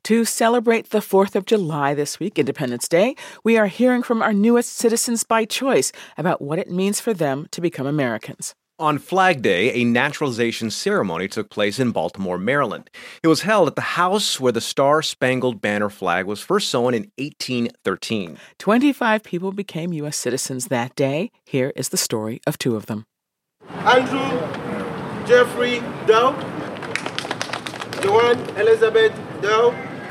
To celebrate the 4th of July this week, Independence Day, we are hearing from our newest citizens by choice about what it means for them to become Americans. On Flag Day, a naturalization ceremony took place in Baltimore, Maryland. It was held at the house where the Star-Spangled Banner flag was first sewn in 1813. 25 people became U.S. citizens that day. Here is the story of two of them. Andrew Jeffrey Doe, Joanne Elizabeth Doe.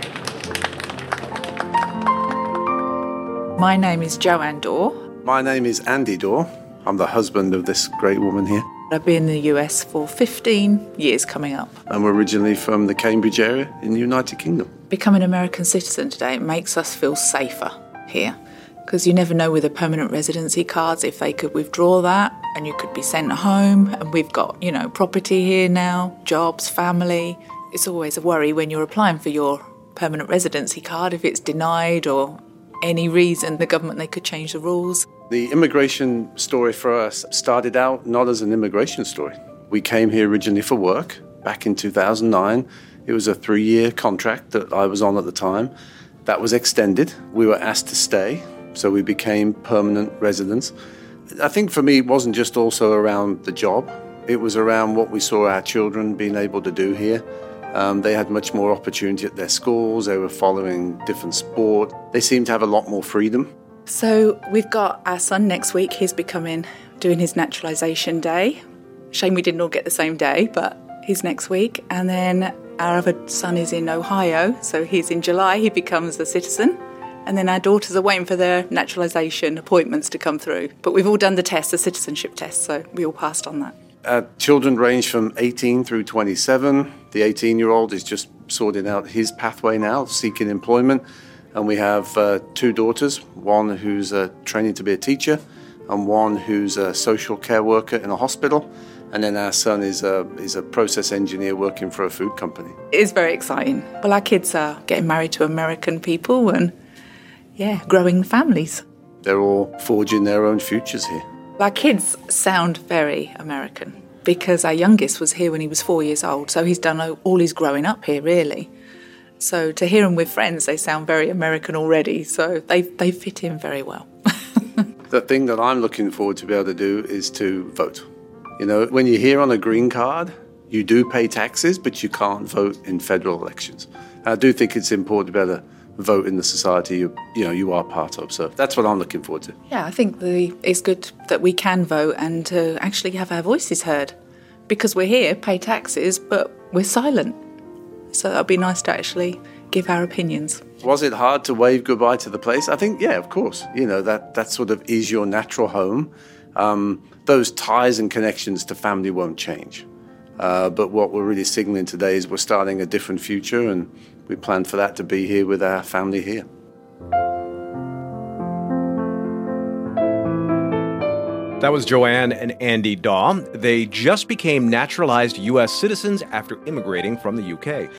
My name is Joanne Dorr. My name is Andy Dorr. I'm the husband of this great woman here. I've been in the US for 15 years coming up. I'm originally from the Cambridge area in the United Kingdom. Becoming an American citizen today makes us feel safer here, because you never know with the permanent residency cards if they could withdraw that and you could be sent home. And we've got, property here now, jobs, family. It's always a worry when you're applying for your permanent residency card if it's denied or any reason the government, they could change the rules. The immigration story for us started out not as an immigration story. We came here originally for work back in 2009. It was a 3-year contract that I was on at the time. That was extended. We were asked to stay, so we became permanent residents. I think for me, it wasn't just also around the job. It was around what we saw our children being able to do here. They had much more opportunity at their schools. They were following different sport. They seemed to have a lot more freedom. So we've got our son next week. He's doing his naturalisation day. Shame we didn't all get the same day, but he's next week. And then our other son is in Ohio, so he's in July. He becomes a citizen. And then our daughters are waiting for their naturalisation appointments to come through. But we've all done the test, the citizenship test, so we all passed on that. Children range from 18 through 27. The 18-year-old is just sorting out his pathway now, seeking employment. And we have 2 daughters, one who's training to be a teacher and one who's a social care worker in a hospital. And then our son is a process engineer working for a food company. It is very exciting. Well, our kids are getting married to American people and, growing families. They're all forging their own futures here. Our kids sound very American because our youngest was here when he was 4 years old, so he's done all his growing up here, really. So to hear them with friends, they sound very American already, so they fit in very well. The thing that I'm looking forward to be able to do is to vote. When you're here on a green card, you do pay taxes, but you can't vote in federal elections. I do think it's important to be able to vote in the society you are part of. So that's what I'm looking forward to. Yeah, I think it's good that we can vote and to actually have our voices heard, because we're here, pay taxes, but we're silent. So that'd be nice to actually give our opinions. Was it hard to wave goodbye to the place? I think, yeah, of course. That sort of is your natural home. Those ties and connections to family won't change. But what we're really signaling today is we're starting a different future, and we plan for that to be here with our family here. That was Joanne and Andy Daw. They just became naturalized U.S. citizens after immigrating from the U.K.